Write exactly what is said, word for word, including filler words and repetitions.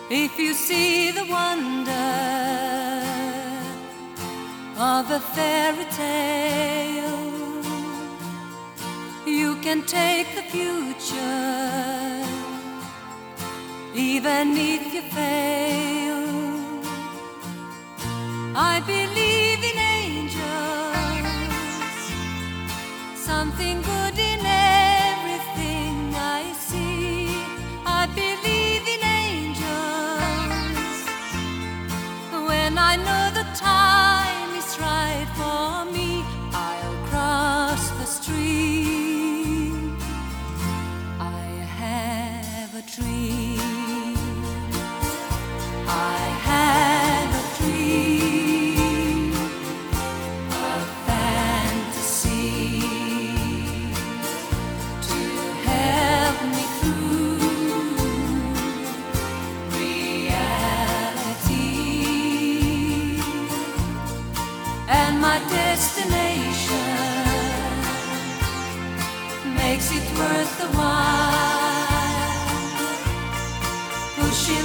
If you see the wonder of a fairy tale, you can take the future, even if you fail. I believe in angels, something good in everything I see. I believe in angels when I know the time is right for me. I'll cross the street. I have a dream. I have a dream, a fantasy to help me through reality, and my destination makes it worth the while, pushing